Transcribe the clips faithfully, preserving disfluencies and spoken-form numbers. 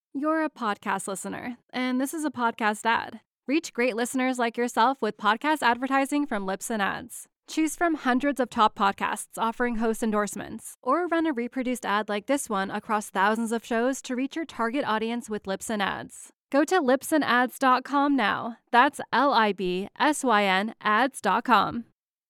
You're a podcast listener, and this is a podcast ad. Reach great listeners like yourself with podcast advertising from Libsyn Ads. Choose from hundreds of top podcasts offering host endorsements, or run a reproduced ad like this one across thousands of shows to reach your target audience with Libsyn Ads. Go to libsyn ads dot com now. That's L I B S Y N ads dot com.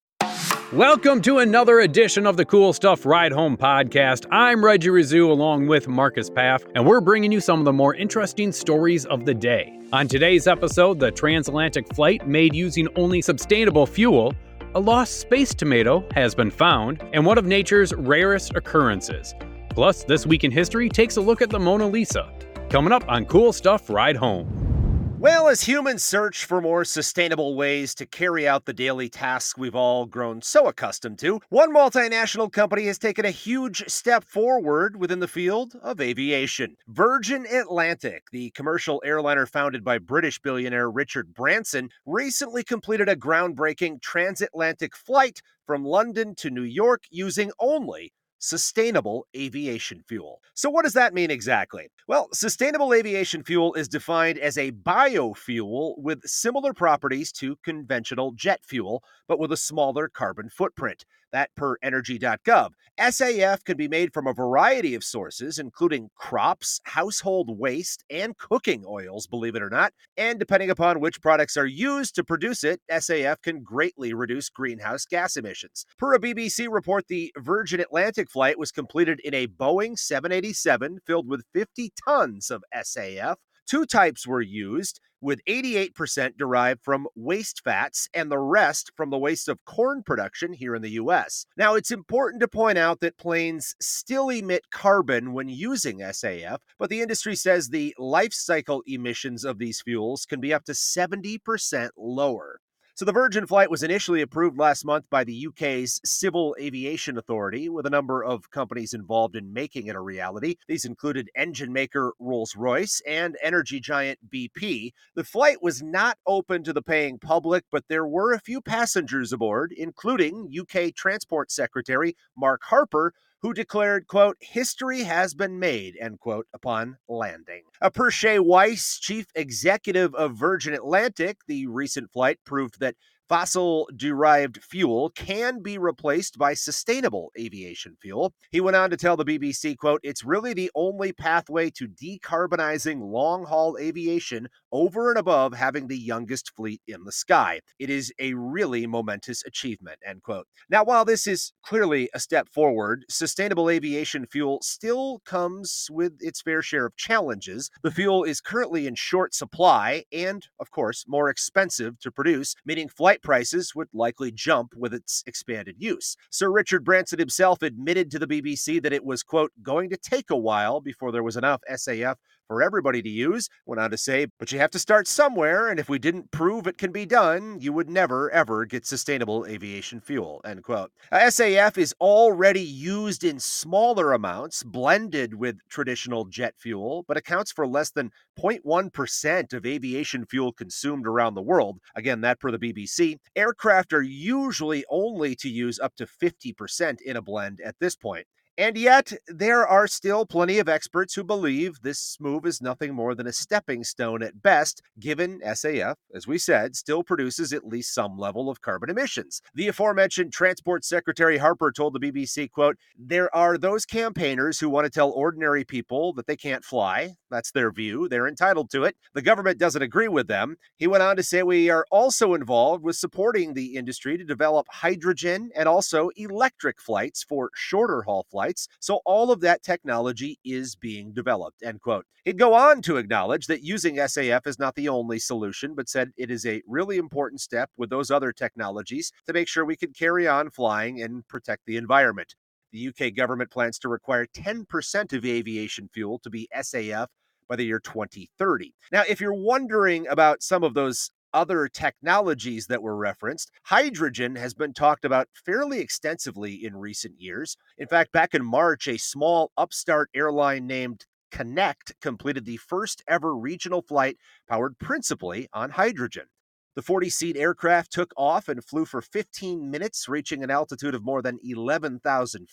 Welcome to another edition of the Cool Stuff Ride Home podcast. I'm Reggie Rizzu along with Marcus Paff, and we're bringing you some of the more interesting stories of the day. On today's episode, the transatlantic flight made using only sustainable fuel, a lost space tomato has been found, and one of nature's rarest occurrences. Plus, This Week in History takes a look at the Mona Lisa. Coming up on Cool Stuff Ride Home. Well, as humans search for more sustainable ways to carry out the daily tasks we've all grown so accustomed to, one multinational company has taken a huge step forward within the field of aviation. Virgin Atlantic, the commercial airliner founded by British billionaire Richard Branson, recently completed a groundbreaking transatlantic flight from London to New York using only sustainable aviation fuel. So what does that mean exactly? Well, sustainable aviation fuel is defined as a biofuel with similar properties to conventional jet fuel, but with a smaller carbon footprint. That per energy dot gov. S A F can be made from a variety of sources, including crops, household waste, and cooking oils, believe it or not. And depending upon which products are used to produce it, S A F can greatly reduce greenhouse gas emissions. Per a B B C report, the Virgin Atlantic flight was completed in a Boeing seven eighty-seven filled with fifty tons of S A F. Two types were used, with eighty-eight percent derived from waste fats and the rest from the waste of corn production here in the U S. Now, it's important to point out that planes still emit carbon when using S A F, but the industry says the life cycle emissions of these fuels can be up to seventy percent lower. So the Virgin flight was initially approved last month by the U K's Civil Aviation Authority, with a number of companies involved in making it a reality. These included engine maker Rolls-Royce and energy giant B P. The flight was not open to the paying public, but there were a few passengers aboard, including U K Transport Secretary Mark Harper, who declared, quote, "History has been made," end quote, upon landing. A per Shea Weiss, chief executive of Virgin Atlantic, the recent flight proved that fossil-derived fuel can be replaced by sustainable aviation fuel. He went on to tell the B B C, quote, "It's really the only pathway to decarbonizing long-haul aviation over and above having the youngest fleet in the sky. It is a really momentous achievement," end quote. Now, while this is clearly a step forward, sustainable aviation fuel still comes with its fair share of challenges. The fuel is currently in short supply and, of course, more expensive to produce, meaning flight prices would likely jump with its expanded use. Sir Richard Branson himself admitted to the B B C that it was, quote, "going to take a while before there was enough S A F for everybody to use." Went on to say, "But you have to start somewhere, and if we didn't prove it can be done, you would never, ever get sustainable aviation fuel," end quote. Uh, S A F is already used in smaller amounts, blended with traditional jet fuel, but accounts for less than zero point one percent of aviation fuel consumed around the world. Again, that per the B B C. Aircraft are usually only to use up to fifty percent in a blend at this point. And yet, there are still plenty of experts who believe this move is nothing more than a stepping stone at best, given S A F, as we said, still produces at least some level of carbon emissions. The aforementioned Transport Secretary Harper told the B B C, quote, "There are those campaigners who want to tell ordinary people that they can't fly. That's their view. They're entitled to it. The government doesn't agree with them." He went on to say, "We are also involved with supporting the industry to develop hydrogen and also electric flights for shorter haul flights. So all of that technology is being developed," end quote. He'd go on to acknowledge that using S A F is not the only solution, but said it is a really important step with those other technologies to make sure we can carry on flying and protect the environment. The U K government plans to require ten percent of aviation fuel to be S A F by the year twenty thirty. Now, if you're wondering about some of those other technologies that were referenced, hydrogen has been talked about fairly extensively in recent years. In fact, back in March, a small upstart airline named Connect completed the first ever regional flight powered principally on hydrogen. The forty-seat aircraft took off and flew for fifteen minutes, reaching an altitude of more than eleven thousand feet.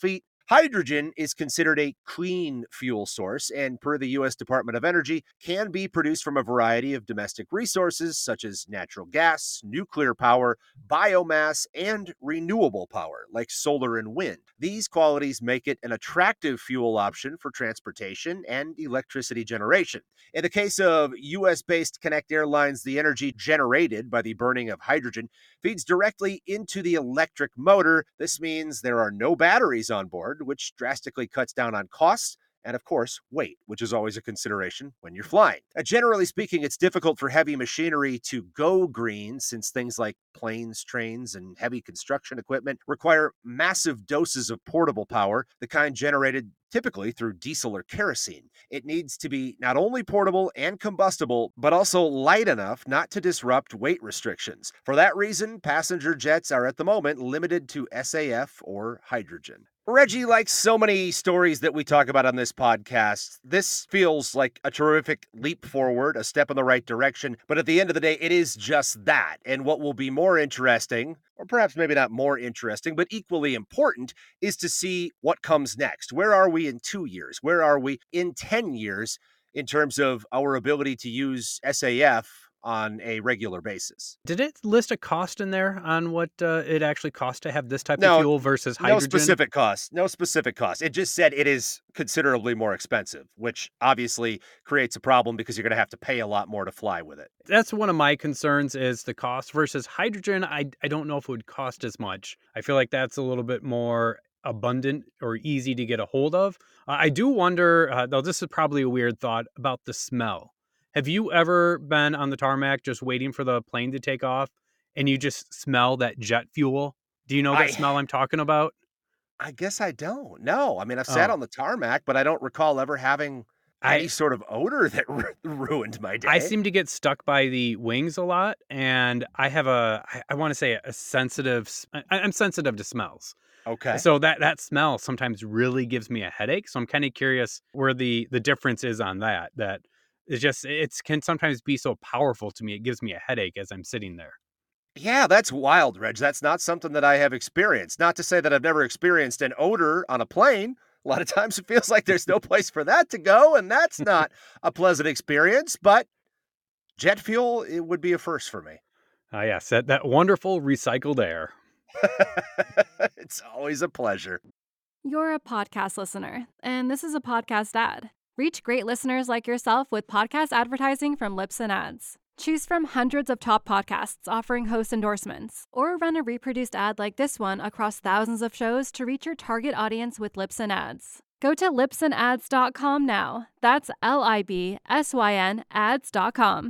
Hydrogen is considered a clean fuel source and, per the U S Department of Energy, can be produced from a variety of domestic resources such as natural gas, nuclear power, biomass, and renewable power like solar and wind. These qualities make it an attractive fuel option for transportation and electricity generation. In the case of U S-based Connect Airlines, the energy generated by the burning of hydrogen feeds directly into the electric motor. This means there are no batteries on board, which drastically cuts down on costs and, of course, weight, which is always a consideration when you're flying. Uh, generally speaking, it's difficult for heavy machinery to go green since things like planes, trains, and heavy construction equipment require massive doses of portable power, the kind generated typically through diesel or kerosene. It needs to be not only portable and combustible, but also light enough not to disrupt weight restrictions. For that reason, passenger jets are at the moment limited to S A F or hydrogen. Reggie, like so many stories that we talk about on this podcast, this feels like a terrific leap forward, a step in the right direction. But at the end of the day, it is just that. And what will be more interesting, or perhaps maybe not more interesting, but equally important, is to see what comes next. Where are we in two years? Where are we in ten years in terms of our ability to use S A F on a regular basis? Did it list a cost in there on what uh, it actually costs to have this type No, of fuel versus hydrogen? No specific cost. No specific cost. It just said it is considerably more expensive, which obviously creates a problem because you're going to have to pay a lot more to fly with it. That's one of my concerns is the cost versus hydrogen. I, I don't know if it would cost as much. I feel like that's a little bit more abundant or easy to get a hold of. Uh, I do wonder, uh, though this is probably a weird thought, about the smell. Have you ever been on the tarmac just waiting for the plane to take off and you just smell that jet fuel? Do you know that I, smell I'm talking about? I guess I don't. No. I mean, I've sat Oh, on the tarmac, but I don't recall ever having any I sort of odor that ru- ruined my I day. seem to get stuck by the wings a lot, and I have a I, I want to say a sensitive. s- I, I'm sensitive to smells, Okay. so that that smell sometimes really gives me a headache. So I'm kind of curious where the the difference is on that. That it's just it's can sometimes be so powerful to me. It gives me a headache as I'm sitting there. Yeah, that's wild, Reg. That's not something that I have experienced. Not to say that I've never experienced an odor on a plane. A lot of times it feels like there's no place for that to go, and that's not a pleasant experience, but jet fuel, it would be a first for me. Ah, yes, that that wonderful recycled air. It's always a pleasure. You're a podcast listener, and this is a podcast ad. Reach great listeners like yourself with podcast advertising from Libsyn Ads. Choose from hundreds of top podcasts offering host endorsements, or run a reproduced ad like this one across thousands of shows to reach your target audience with Libsyn Ads. Go to libsyn ads dot com now. That's L I B S Y N ads dot com.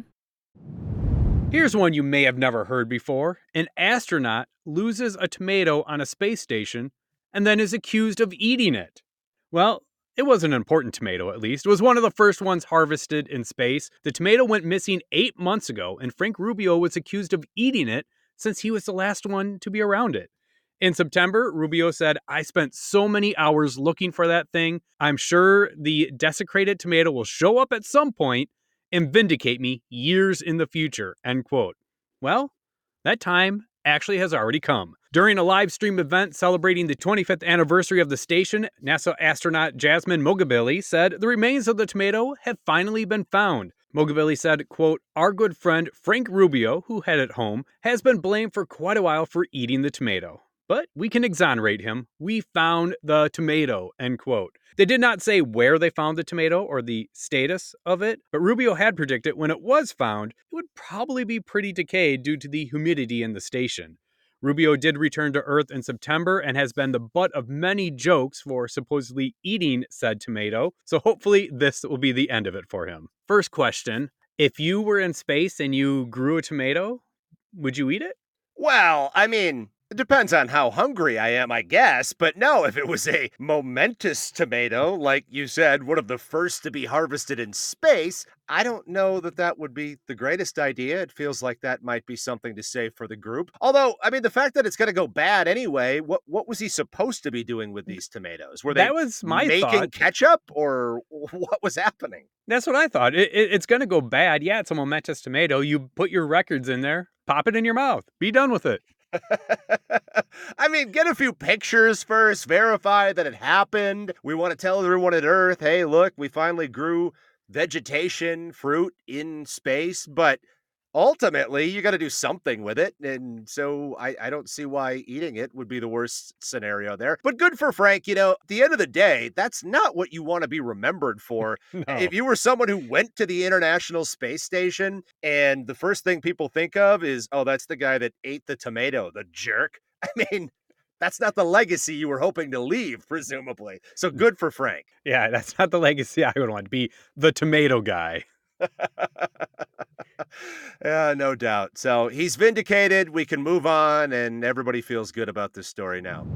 Here's one you may have never heard before. An astronaut loses a tomato on a space station and then is accused of eating it. Well, it was an important tomato, at least. It was one of the first ones harvested in space. The tomato went missing eight months ago, and Frank Rubio was accused of eating it since he was the last one to be around it. In September, Rubio said, "I spent so many hours looking for that thing. I'm sure the desecrated tomato will show up at some point and vindicate me years in the future," end quote. Well, that time actually has already come. During a live stream event celebrating the twenty-fifth anniversary of the station, NASA astronaut Jasmine Mogabili said the remains of the tomato have finally been found. Mogabili said, quote, "Our good friend Frank Rubio, who had it home, has been blamed for quite a while for eating the tomato. But we can exonerate him. We found the tomato," end quote. They did not say where they found the tomato or the status of it, but Rubio had predicted when it was found, it would probably be pretty decayed due to the humidity in the station. Rubio did return to Earth in September and has been the butt of many jokes for supposedly eating said tomato, so hopefully this will be the end of it for him. First question, if you were in space and you grew a tomato, would you eat it? Well, I mean, it depends on how hungry I am, I guess. But no, if it was a momentous tomato, like you said, one of the first to be harvested in space, I don't know that that would be the greatest idea. It feels like that might be something to save for the group. Although, I mean, the fact that it's going to go bad anyway, what what was he supposed to be doing with these tomatoes? Were they That was my making thought. ketchup or what was happening? That's what I thought. It, it, it's going to go bad. Yeah, it's a momentous tomato. You put your records in there, pop it in your mouth, be done with it. I mean, get a few pictures first, verify that it happened. We want to tell everyone at Earth, hey, look, we finally grew vegetation, fruit in space, but ultimately you got to do something with it. And so I, I don't see why eating it would be the worst scenario there. But good for Frank. You know, at the end of the day, that's not what you want to be remembered for. No. If you were someone who went to the International Space Station and the first thing people think of is, oh, that's the guy that ate the tomato, the jerk. I mean, that's not the legacy you were hoping to leave, presumably. So good for Frank. Yeah, that's not the legacy I would want to be, the tomato guy. Yeah, no doubt. So he's vindicated. We can move on, and everybody feels good about this story now.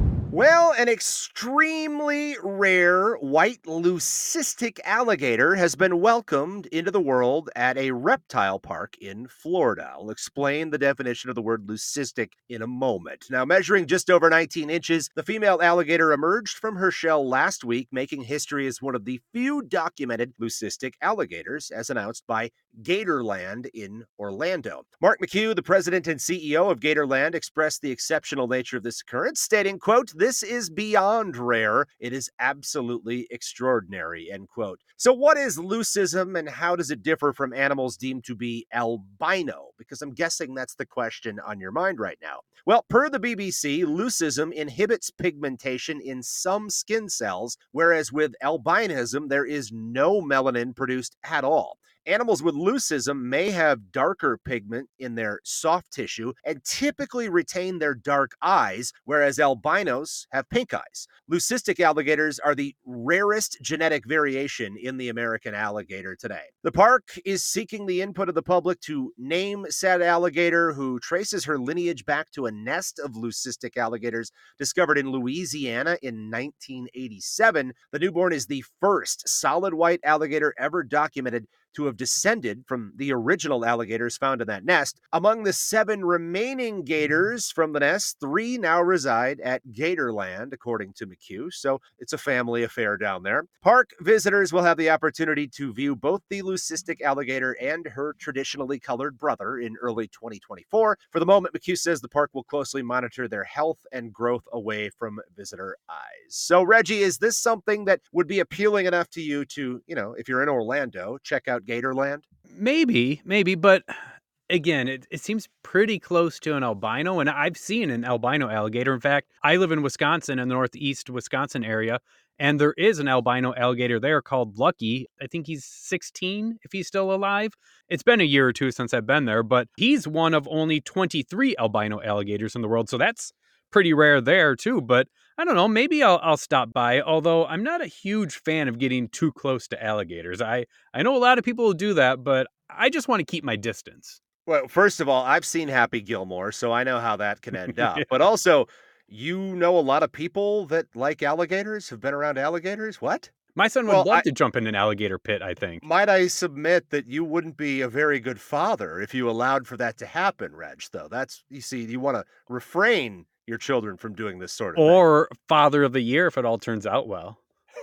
Well, an extremely rare white leucistic alligator has been welcomed into the world at a reptile park in Florida. I'll explain the definition of the word leucistic in a moment. Now, measuring just over nineteen inches, the female alligator emerged from her shell last week, making history as one of the few documented leucistic alligators, as announced by Gatorland in Orlando. Mark McHugh, the president and C E O of Gatorland, expressed the exceptional nature of this occurrence, stating, quote, "This is beyond rare. It is absolutely extraordinary," end quote. So what is leucism and how does it differ from animals deemed to be albino? Because I'm guessing that's the question on your mind right now. Well, per the B B C, leucism inhibits pigmentation in some skin cells, whereas with albinism, there is no melanin produced at all. Animals with leucism may have darker pigment in their soft tissue and typically retain their dark eyes, whereas albinos have pink eyes. Leucistic alligators are the rarest genetic variation in the American alligator today. The park is seeking the input of the public to name said alligator, who traces her lineage back to a nest of leucistic alligators discovered in Louisiana in nineteen eighty-seven. The newborn is the first solid white alligator ever documented to have descended from the original alligators found in that nest. Among the seven remaining gators from the nest, three now reside at Gatorland, according to McHugh, so it's a family affair down there. Park visitors will have the opportunity to view both the leucistic alligator and her traditionally colored brother in early twenty twenty-four. For the moment, McHugh says the park will closely monitor their health and growth away from visitor eyes. So, Reggie, is this something that would be appealing enough to you to, you know, if you're in Orlando, check out Gatorland? Maybe, maybe, but again, it, it seems pretty close to an albino, and I've seen an albino alligator. In fact, I live in Wisconsin, in the northeast Wisconsin area, and there is an albino alligator there called Lucky. I think he's sixteen, if he's still alive. It's been a year or two since I've been there, but he's one of only twenty-three albino alligators in the world, so that's pretty rare there too. But I don't know, maybe I'll I'll stop by, although I'm not a huge fan of getting too close to alligators. I, I know a lot of people will do that, but I just want to keep my distance. Well, first of all, I've seen Happy Gilmore, so I know how that can end up. Yeah. But also, you know a lot of people that like alligators, have been around alligators? What? My son would Well, love I- to jump in an alligator pit, I think. Might I submit that you wouldn't be a very good father if you allowed for that to happen, Reg, though? That's, you see, you want to refrain your children from doing this sort of thing. Or father of the year if it all turns out well.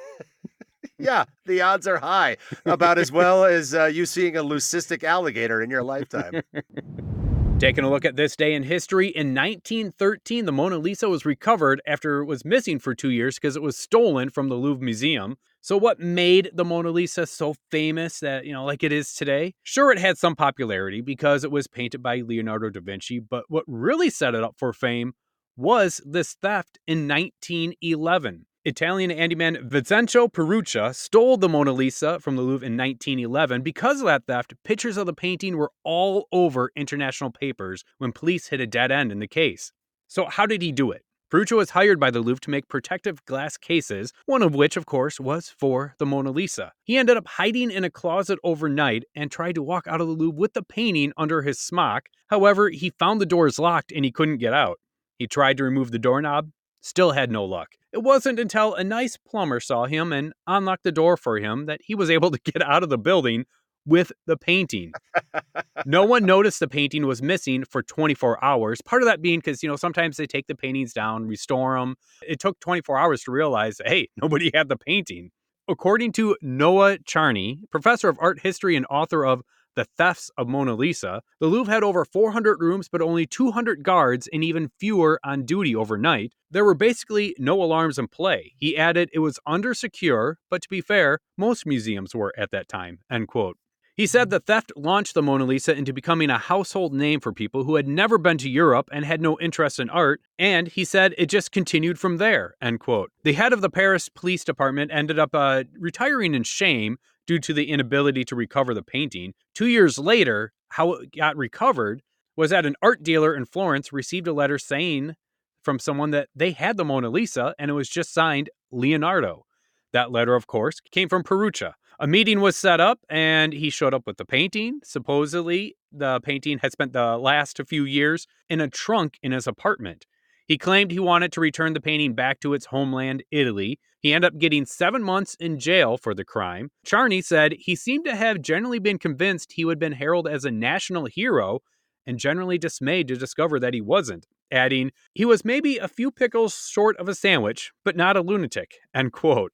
Yeah, the odds are high, about as well as uh, you seeing a leucistic alligator in your lifetime. Taking a look at this day in history, in nineteen thirteen, the Mona Lisa was recovered after it was missing for two years because it was stolen from the Louvre Museum. So what made the Mona Lisa so famous that, you know, like it is today? Sure, it had some popularity because it was painted by Leonardo da Vinci, but what really set it up for fame was this theft in nineteen eleven. Italian handyman Vincenzo Peruccia stole the Mona Lisa from the Louvre in nineteen eleven. Because of that theft, pictures of the painting were all over international papers when police hit a dead end in the case. So how did he do it? Peruccia was hired by the Louvre to make protective glass cases, one of which, of course, was for the Mona Lisa. He ended up hiding in a closet overnight and tried to walk out of the Louvre with the painting under his smock. However, he found the doors locked and he couldn't get out. He tried to remove the doorknob, still had no luck. It wasn't until a nice plumber saw him and unlocked the door for him that he was able to get out of the building with the painting. No one noticed the painting was missing for twenty-four hours. Part of that being because, you know, sometimes they take the paintings down, restore them. It took twenty-four hours to realize, hey, nobody had the painting. According to Noah Charney, professor of art history and author of the thefts of Mona Lisa, the Louvre had over four hundred rooms but only two hundred guards and even fewer on duty overnight. There were basically no alarms in play. He added it was under secure, but to be fair, most museums were at that time, end quote. He said the theft launched the Mona Lisa into becoming a household name for people who had never been to Europe and had no interest in art, and he said it just continued from there, end quote. The head of the Paris police department ended up uh, retiring in shame due to the inability to recover the painting. Two years later, how it got recovered was that an art dealer in Florence received a letter saying from someone that they had the Mona Lisa and it was just signed Leonardo. That letter, of course, came from Perugia. A meeting was set up and he showed up with the painting. Supposedly, the painting had spent the last few years in a trunk in his apartment. He claimed he wanted to return the painting back to its homeland, Italy. He ended up getting seven months in jail for the crime. Charney said he seemed to have generally been convinced he would have been heralded as a national hero and generally dismayed to discover that he wasn't, adding, he was maybe a few pickles short of a sandwich, but not a lunatic, end quote.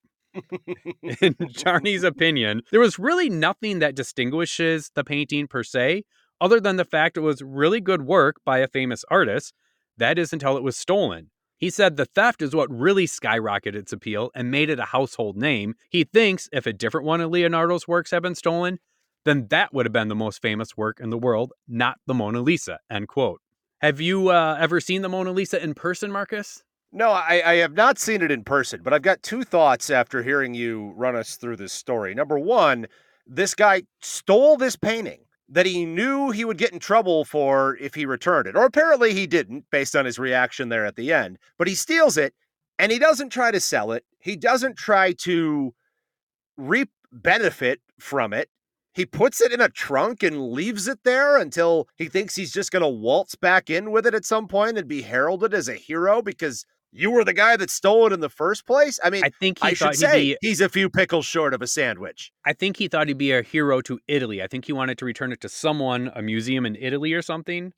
In Charney's opinion, there was really nothing that distinguishes the painting per se, other than the fact it was really good work by a famous artist. That is until it was stolen. He said the theft is what really skyrocketed its appeal and made it a household name. He thinks if a different one of Leonardo's works had been stolen, then that would have been the most famous work in the world, not the Mona Lisa, end quote. Have you uh, ever seen the Mona Lisa in person, Marcus? No, I, I have not seen it in person, but I've got two thoughts after hearing you run us through this story. Number one, this guy stole this painting that he knew he would get in trouble for if he returned it. Or apparently he didn't, based on his reaction there at the end. But he steals it, and he doesn't try to sell it. He doesn't try to reap benefit from it. He puts it in a trunk and leaves it there until he thinks he's just going to waltz back in with it at some point and be heralded as a hero because you were the guy that stole it in the first place? I mean, I think he I thought should say he'd be, he's a few pickles short of a sandwich. I think he thought he'd be a hero to Italy. I think he wanted to return it to someone, a museum in Italy or something.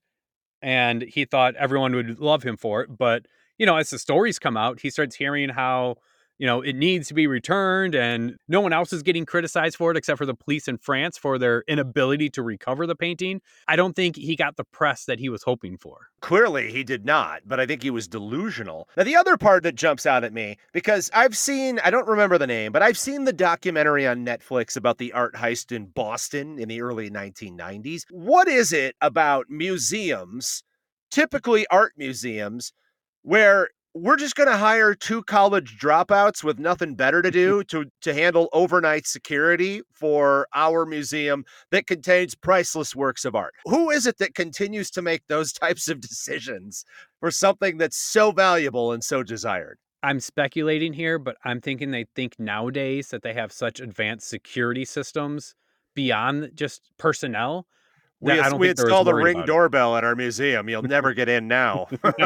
And he thought everyone would love him for it. But, you know, as the stories come out, he starts hearing how, you know, it needs to be returned and no one else is getting criticized for it except for the police in France for their inability to recover the painting. I don't think he got the press that he was hoping for. Clearly he did not, but I think he was delusional. Now, the other part that jumps out at me, because I've seen, I don't remember the name, but I've seen the documentary on Netflix about the art heist in Boston in the early nineteen nineties. What is it about museums, typically art museums, where we're just going to hire two college dropouts with nothing better to do to, to handle overnight security for our museum that contains priceless works of art? Who is it that continues to make those types of decisions for something that's so valuable and so desired? I'm speculating here, but I'm thinking they think nowadays that they have such advanced security systems beyond just personnel. We, I don't we think installed a ring ring doorbell at our museum. You'll never get in now.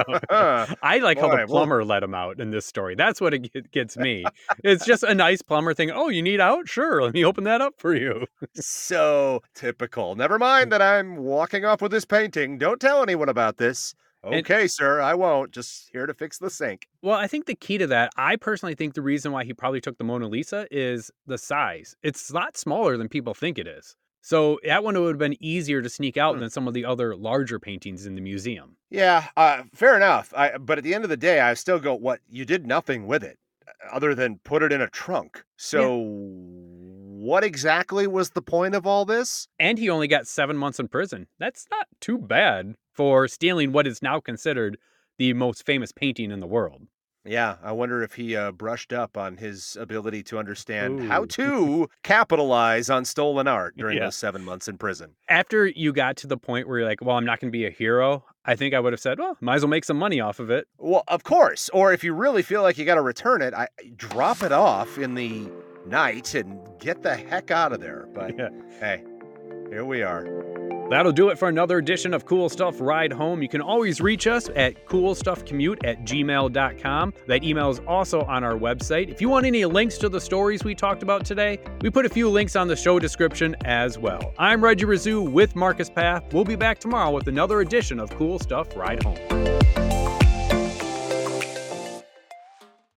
I like Boy, how the plumber well... let him out in this story. That's what it gets me. It's just a nice plumber thing. Oh, you need out? Sure. Let me open that up for you. So typical. Never mind that I'm walking off with this painting. Don't tell anyone about this. Okay, and, sir, I won't. Just here to fix the sink. Well, I think the key to that, I personally think the reason why he probably took the Mona Lisa is the size. It's a lot smaller than people think it is. So that one would have been easier to sneak out than some of the other larger paintings in the museum. Yeah, uh, fair enough. I, but at the end of the day, I still go, what? You did nothing with it other than put it in a trunk. So yeah. What exactly was the point of all this? And he only got seven months in prison. That's not too bad for stealing what is now considered the most famous painting in the world. Yeah, I wonder if he uh, brushed up on his ability to understand Ooh. how to capitalize on stolen art during yeah. those seven months in prison. After you got to the point where you're like, well, I'm not going to be a hero, I think I would have said, well, might as well make some money off of it. Well, of course. Or if you really feel like you got to return it, I drop it off in the night and get the heck out of there. But yeah. hey, here we are. That'll do it for another edition of Cool Stuff Ride Home. You can always reach us at coolstuffcommute at gmail dot com. That email is also on our website. If you want any links to the stories we talked about today, we put a few links on the show description as well. I'm Reggie Rizou with Marcus Paff. We'll be back tomorrow with another edition of Cool Stuff Ride Home.